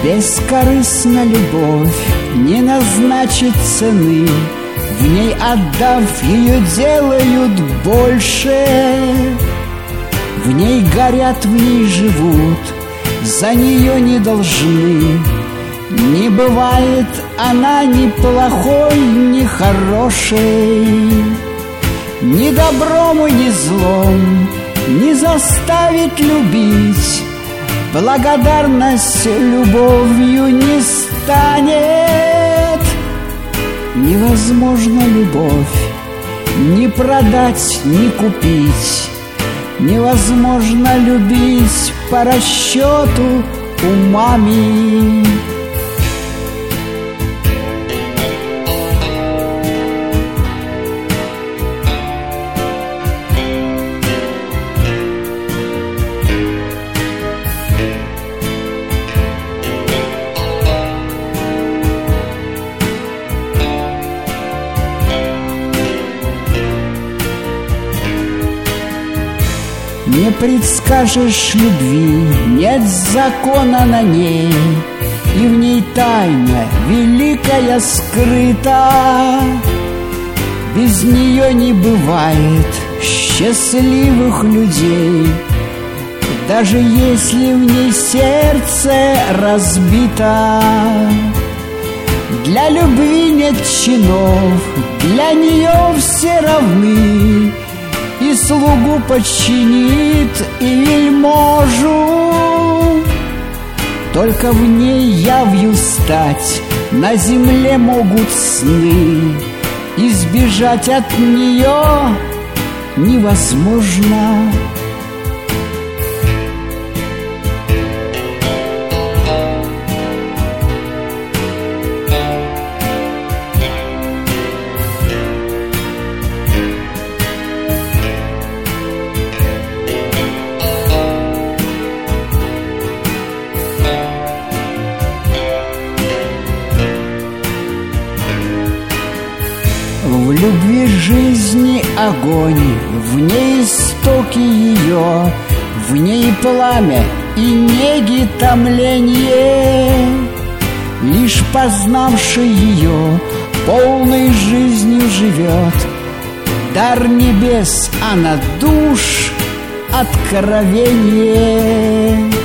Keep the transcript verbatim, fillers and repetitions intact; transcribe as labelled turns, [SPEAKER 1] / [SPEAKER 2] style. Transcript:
[SPEAKER 1] Бескорыстна любовь, не назначит цены, в ней отдав ее делают больше. В ней горят, в ней живут, за нее не должны. Не бывает она ни плохой, ни хорошей, ни добром и ни злом не заставит любить. Благодарность любовью не станет. Невозможно любовь ни продать, ни купить. Невозможно любить по расчету умами. Не предскажешь любви, нет закона на ней, и в ней тайна великая скрыта. Без нее не бывает счастливых людей, даже если в ней сердце разбито. Для любви нет чинов, для нее все равны, и слугу подчинит, и вельможу. Только в ней явью стать на земле могут сны, избежать от нее невозможно. В любви жизни огонь, в ней истоки ее, в ней пламя и неги томление. Лишь познавший ее полной жизнью живет. Дар небес, а на душ откровение.